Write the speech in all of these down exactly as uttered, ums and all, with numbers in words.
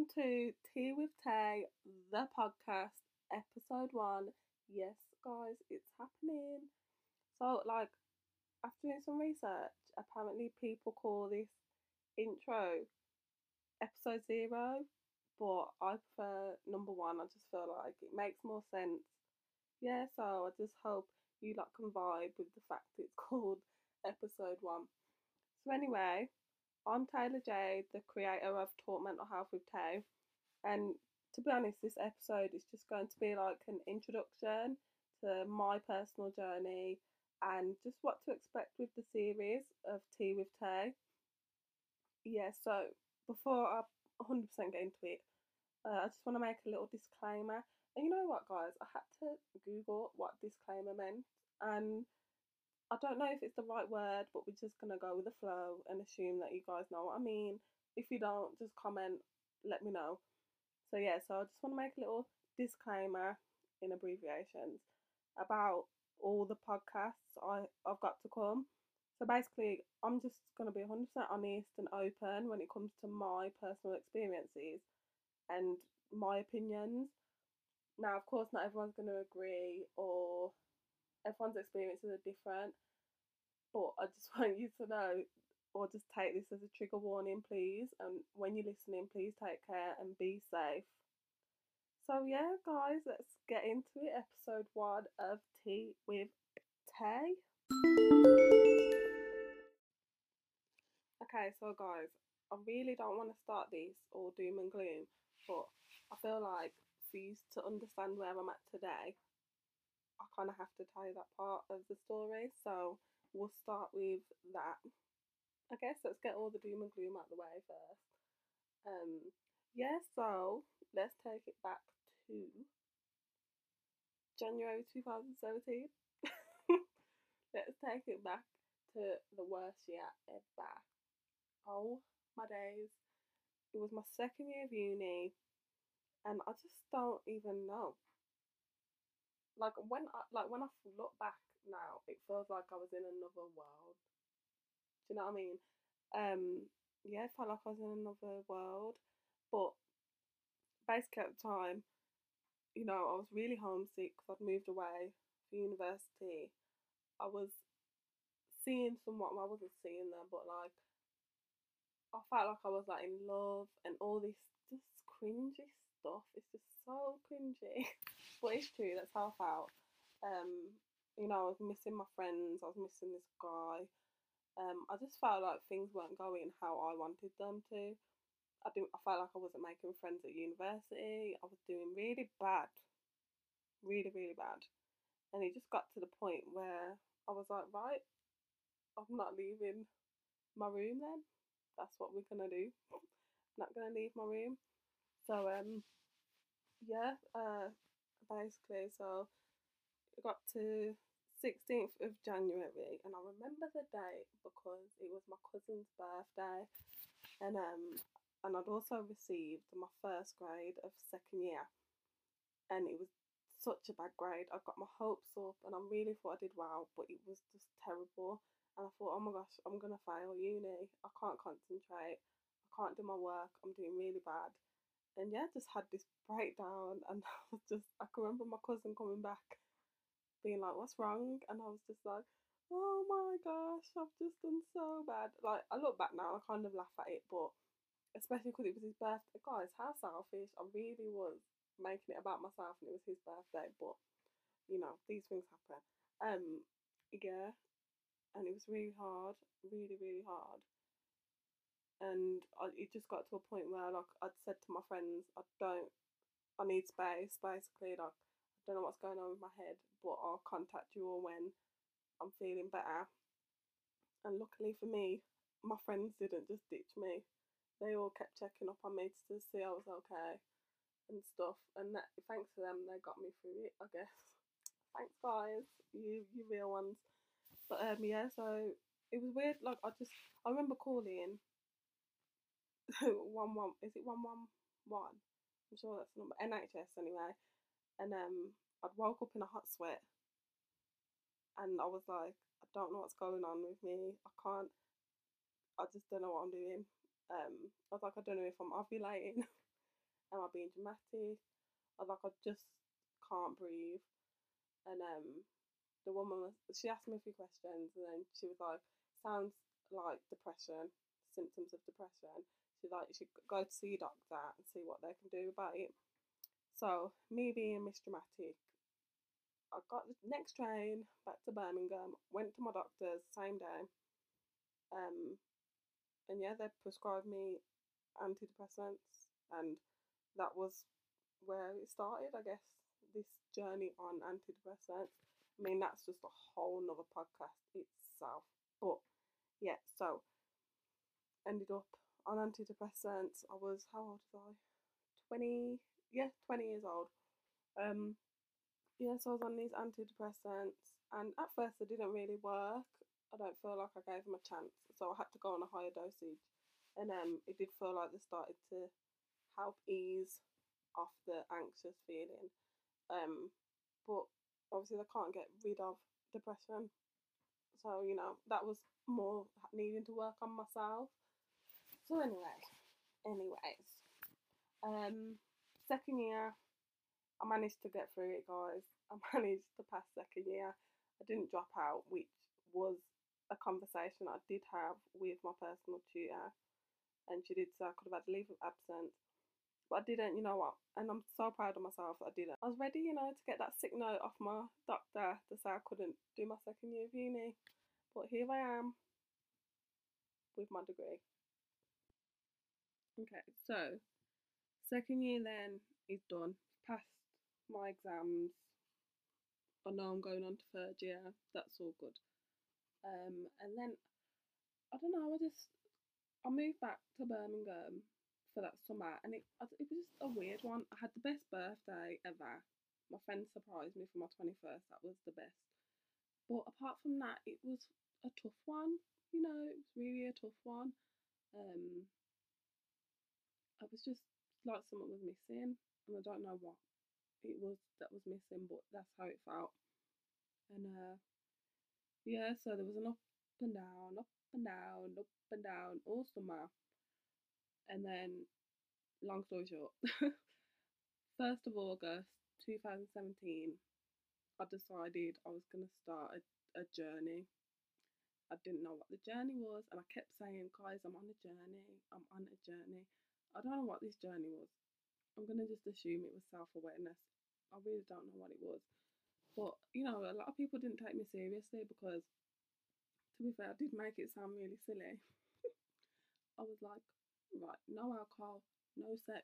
welcome to Tea with Tay, the podcast, episode one. Yes, guys, it's happening. So, like, after doing some research, apparently people call this intro episode zero, but I prefer number one. I just feel like it makes more sense. Yeah, so I just hope you like can vibe with the fact it's called episode one. So, anyway, I'm Taylor Jade, the creator of Talk Mental Health with Tay. And to be honest, this episode is just going to be like an introduction to my personal journey and just what to expect with the series of Tea with Tay. Yeah, so before I one hundred percent get into it, uh, I just want to make a little disclaimer. And you know what, guys? I had to Google what disclaimer meant. And I don't know if it's the right word, but we're just going to go with the flow and assume that you guys know what I mean. If you don't, just comment, let me know. So yeah, so I just want to make a little disclaimer in abbreviations about all the podcasts I, I've got to come. So basically, I'm just going to be one hundred percent honest and open when it comes to my personal experiences and my opinions. Now, of course, not everyone's going to agree or everyone's experiences are different, but I just want you to know or just take this as a trigger warning, please. And when you're listening, please take care and be safe. So yeah, guys, let's get into it. Episode one of Tea with Tay. Okay, so guys, I really don't want to start this all doom and gloom, but I feel like for you to understand where I'm at today, I kind of have to tell you that part of the story. So we'll start with that. I guess let's get all the doom and gloom out of the way first. Um, yeah, so let's take it back to January two thousand seventeen. Let's take it back to the worst year ever. Oh my days. It was my second year of uni and I just don't even know. Like when I like when I look back now, it feels like I was in another world. Do you know what I mean? Um yeah, it felt like I was in another world. But basically at the time, you know, I was really homesick because I'd moved away for university. I was seeing someone, well, I wasn't seeing them, but like I felt like I was like in love and all this just cringy stuff. It's just so cringy, but it's true. That's how I felt. Um, you know, I was missing my friends. I was missing this guy. Um, I just felt like things weren't going how I wanted them to. I do. I felt like I wasn't making friends at university. I was doing really bad, really really bad, and it just got to the point where I was like, right, I'm not leaving my room then. That's what we're gonna do. Not gonna leave my room. So um yeah, uh basically so it got to sixteenth of January and I remember the date because it was my cousin's birthday and um and I'd also received my first grade of second year and it was such a bad grade. I got my hopes up and I really thought I did well, but it was just terrible. And I thought, oh my gosh, I'm gonna fail uni. I can't concentrate. I can't do my work. I'm doing really bad. And yeah, just had this breakdown, and I was just I can remember my cousin coming back, being like, "What's wrong?" And I was just like, "Oh my gosh, I've just done so bad." Like I look back now, I kind of laugh at it, but especially because it was his birthday. Guys, how selfish! I really was making it about myself, and it was his birthday. But you know, these things happen. Um, yeah, and it was really hard, really, really hard. And I, it just got to a point where, like, I'd said to my friends, I don't, I need space, basically. Like, I don't know what's going on with my head, but I'll contact you all when I'm feeling better. And luckily for me, my friends didn't just ditch me. They all kept checking up on me to see I was okay and stuff. And that, thanks to them, they got me through it, I guess. Thanks, guys. You, you real ones. But um, yeah, so it was weird. Like, I just, I remember calling one one. Is it one one one? I'm sure that's the number. N H S anyway. And um, I'd woke up in a hot sweat, and I was like, I don't know what's going on with me. I can't. I just don't know what I'm doing. Um, I was like, I don't know if I'm ovulating. Am I being dramatic? Or like I just can't breathe. And um, the woman was, she asked me a few questions, and then she was like, "Sounds like depression, symptoms of depression." She's like, "You should go to see a doctor and see what they can do about it." So me being Miss Dramatic, I got the next train back to Birmingham, went to my doctor's same day, um, and yeah, they prescribed me antidepressants, and that was where it started, I guess, this journey on antidepressants. I mean, that's just a whole nother podcast itself. But yeah, so ended up on antidepressants. I was, how old was I? twenty, yeah, twenty years old. Um, yeah, so I was on these antidepressants, and at first they didn't really work. I don't feel like I gave them a chance, so I had to go on a higher dosage, and um, it did feel like they started to help ease off the anxious feeling. Um, but obviously they can't get rid of depression, so you know that was more needing to work on myself. So anyway, anyways, um, second year I managed to get through it, guys. I managed to pass second year. I didn't drop out, which was a conversation I did have with my personal tutor, and she did say I could have had leave of absence, but I didn't. You know what? And I'm so proud of myself that I didn't. I was ready, you know, to get that sick note off my doctor to say I couldn't do my second year of uni, but here I am with my degree. Okay, so second year then is done. Passed my exams. I know I'm going on to third year. That's all good. Um, and then I don't know. I just I moved back to Birmingham for that summer, and it it was just a weird one. I had the best birthday ever. My friend surprised me for my twenty-first. That was the best. But apart from that, it was a tough one. You know, it was really a tough one. Um, I was just like something was missing, and I don't know what it was that was missing, but that's how it felt. And uh, yeah, so there was an up and down, up and down, up and down all summer. And then, long story short, first of August twenty seventeen, I decided I was going to start a, a journey. I didn't know what the journey was, and I kept saying, "Guys, I'm on a journey. I'm on a journey." I don't know what this journey was. I'm going to just assume it was self awareness. I really don't know what it was. But, you know, a lot of people didn't take me seriously because, to be fair, I did make it sound really silly. I was like, right, no alcohol, no sex,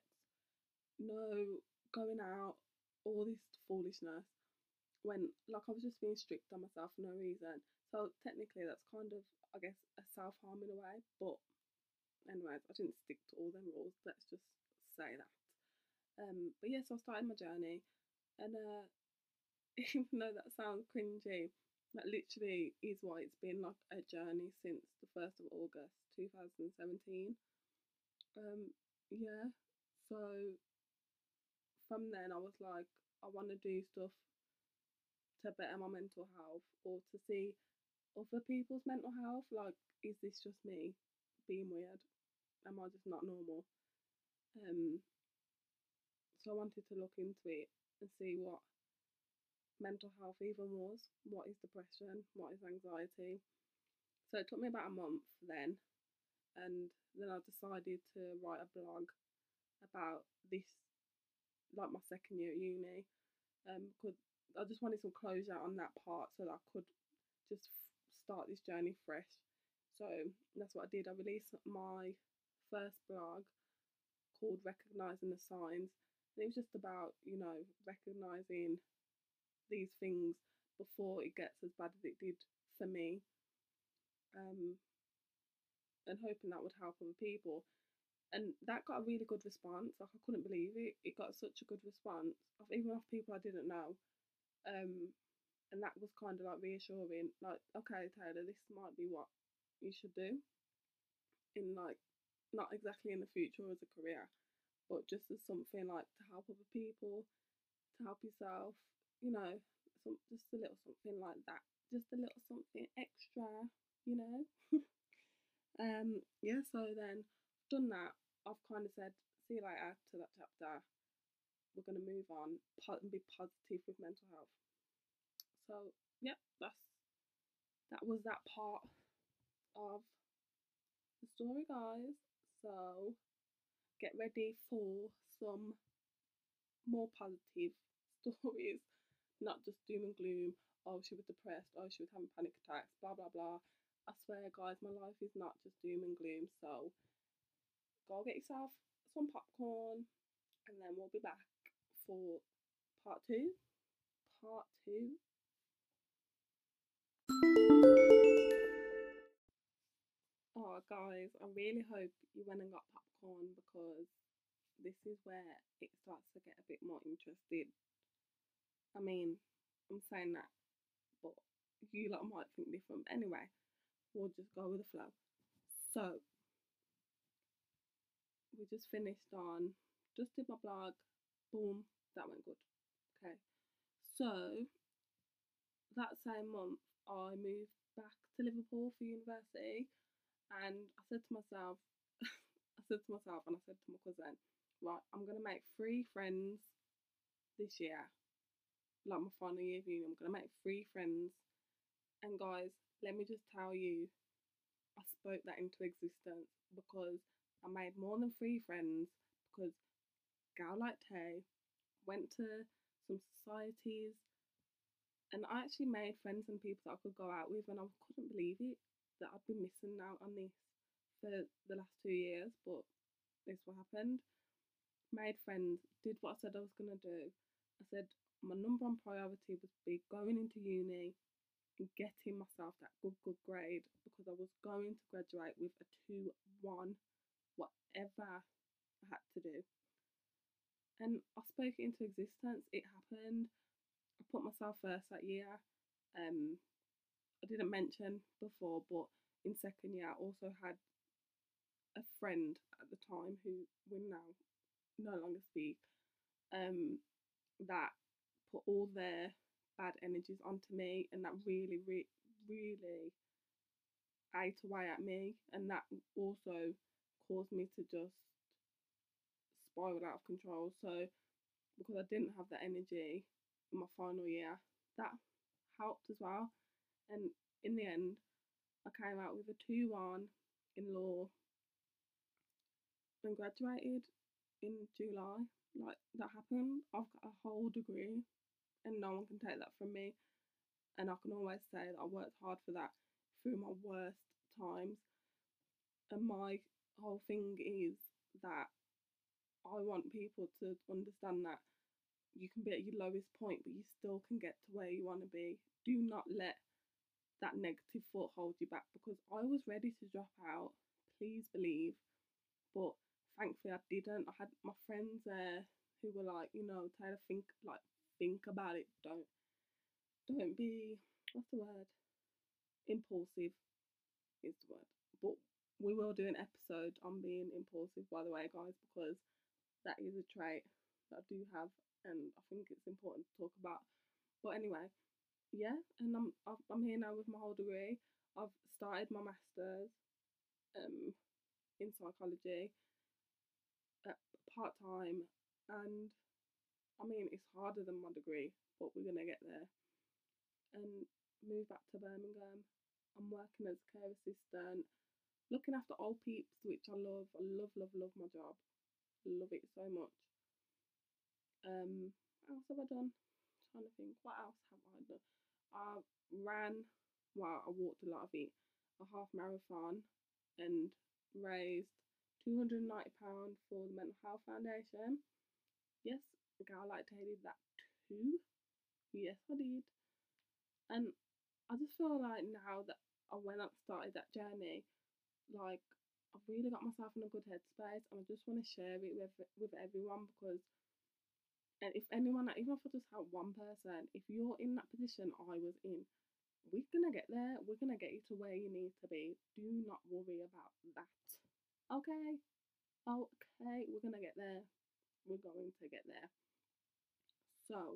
no going out, all this foolishness. When, like, I was just being strict on myself for no reason. So technically, that's kind of, I guess, a self harm in a way. But anyways, I didn't stick to all them rules. Let's just say that. Um, but yes, yeah, so I started my journey, and uh, even though that sounds cringy, that literally is why it's been like a journey since the first of August two thousand seventeen. Um, yeah, so from then I was like, I want to do stuff to better my mental health or to see other people's mental health. Like, is this just me being weird? Am I just not normal? Um, so I wanted to look into it and see what mental health even was. What is depression? What is anxiety? So it took me about a month then, and then I decided to write a blog about this, like my second year at uni. Um, because I just wanted some closure on that part so that I could just f- start this journey fresh. So that's what I did. I released my first blog called Recognizing the Signs. And it was just about, you know, recognizing these things before it gets as bad as it did for me, um, and hoping that would help other people. And that got a really good response. Like, I couldn't believe it. It got such a good response, of even of people I didn't know. Um, and that was kind of like reassuring. Like, okay, Taylor, this might be what you should do in, like, not exactly in the future as a career, but just as something like to help other people, to help yourself, you know, some just a little something like that, just a little something extra, you know. um, yeah. So then, done that. I've kind of said see you later to that chapter. We're gonna move on and be positive with mental health. So yeah, that's that was that part of the story, guys. So get ready for some more positive stories, not just doom and gloom. Oh, she was depressed. Oh, she was having panic attacks. Blah blah blah. I swear, guys, my life is not just doom and gloom. So go get yourself some popcorn, and then we'll be back for part two. Part two. Oh, guys, I really hope you went and got popcorn because this is where it starts to get a bit more interesting. I mean, I'm saying that, but you lot might think different. Anyway, we'll just go with the flow. So, we just finished on, just did my blog, boom, that went good. Okay, so that same month, I moved back to Liverpool for university, and I said to myself, I said to myself, and I said to my cousin, right, I'm gonna make three friends this year, like my final year of uni. I'm gonna make three friends, and guys, let me just tell you, I spoke that into existence because I made more than three friends because gal like Tay went to some societies, and I actually made friends and people that I could go out with, and I couldn't believe it that I'd been missing out on this for the last two years, but this what happened. Made friends, did what I said I was gonna do. I said my number one priority was be going into uni and getting myself that good good grade because I was going to graduate with a two one, whatever I had to do. And I spoke it into existence. It happened. I put myself first that year. Um, I didn't mention before, but in second year, I also had a friend at the time who we now no longer speak. Um, that put all their bad energies onto me, and that really, really, really ate away at me, and that also caused me to just spiral out of control. So because I didn't have that energy in my final year, that helped as well. And in the end, I came out with a two one in law and graduated in July. Like, that happened. I've got a whole degree, and no one can take that from me. And I can always say that I worked hard for that through my worst times. And my whole thing is that I want people to understand that you can be at your lowest point, but you still can get to where you want to be. Do not let that negative thought hold you back, because I was ready to drop out, please believe, but thankfully I didn't. I had my friends there who were like, you know, Taylor, think like think about it. Don't don't be, what's the word? Impulsive is the word. But we will do an episode on being impulsive, by the way, guys, because that is a trait that I do have, and I think it's important to talk about. But anyway, yeah, and I'm I'm here now with my whole degree. I've started my masters um in psychology at part time, and I mean it's harder than my degree, but we're gonna get there. And move back to Birmingham. I'm working as a care assistant, looking after old peeps, which I love. I love, love, love my job. Love it so much. Um, what else have I done? I'm trying to think. What else have I done? I ran. Well, I walked a lot of it. A half marathon, and raised two hundred and ninety pounds for the Mental Health Foundation. Yes, a girl like to did that too. Yes, I did. And I just feel like now that I went up started that journey, like I've really got myself in a good headspace, and I just want to share it with with everyone because, and if anyone, even if I just help one person, if you're in that position I was in, we're gonna get there. We're gonna get you to where you need to be. Do not worry about that. Okay, okay, we're gonna get there. We're going to get there. So,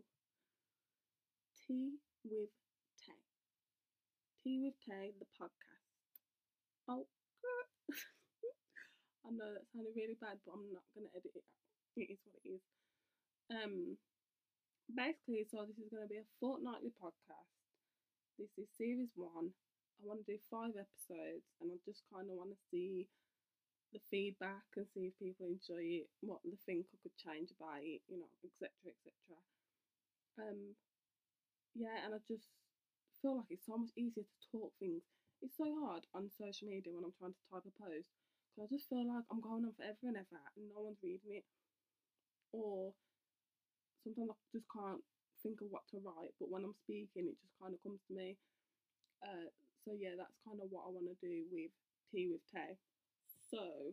tea with Tay. Tea with Tay, the podcast. Oh, I know that sounded really bad, but I'm not gonna edit it out. It is what it is. Um, Basically, so this is gonna be a fortnightly podcast. This is series one. I want to do five episodes, and I just kind of want to see the feedback and see if people enjoy it, what they think I could change about it, you know, et cetera, et cetera. Um, yeah, and I just feel like it's so much easier to talk things. It's so hard on social media when I'm trying to type a post because I just feel like I'm going on forever and ever and no one's reading it, or sometimes I just can't think of what to write. But when I'm speaking, it just kind of comes to me. Uh, so yeah, that's kind of what I want to do with Tea with Tay. So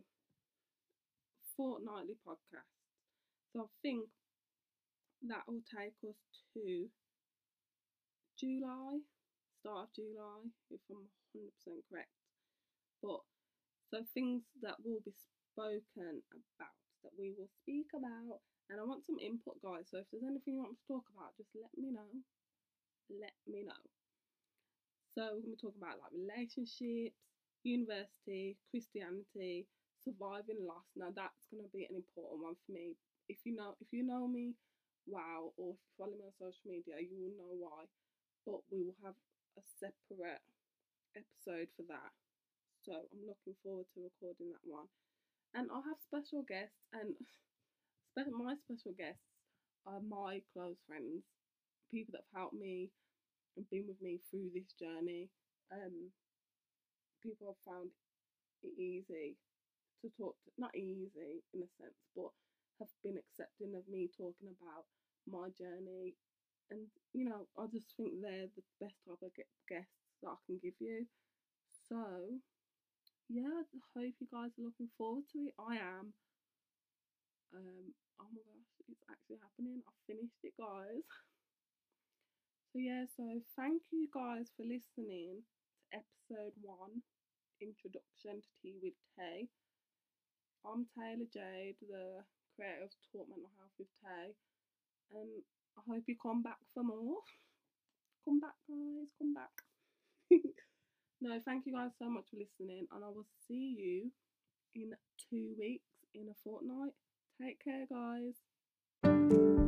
fortnightly podcast. So I think that will take us to July, start of July, if I'm one hundred percent correct. But so things that will be spoken about, that we will speak about, and I want some input, guys. So if there's anything you want to talk about, just let me know. Let me know. So we're going to talk about like relationships, university, Christianity, surviving loss. Now that's going to be an important one for me. If you know, if you know me, wow, or if you follow me on social media, you will know why. But we will have a separate episode for that. So I'm looking forward to recording that one. And I'll have special guests, and my special guests are my close friends, people that have helped me and been with me through this journey. Um, People have found it easy to talk to, not easy in a sense, but have been accepting of me talking about my journey. And, you know, I just think they're the best type of guests that I can give you. So, yeah, I hope you guys are looking forward to it. I am. Um, oh my gosh, it's actually happening. I finished it, guys. So, yeah, so thank you guys for listening to episode one, Introduction to Tea with Tay. I'm Taylor Jade, the creator of Talk Mental Health with Tay. Um, I hope you come back for more. Come back, guys, come back. No, thank you guys so much for listening, and I will see you in two weeks, in a fortnight. Take care, guys.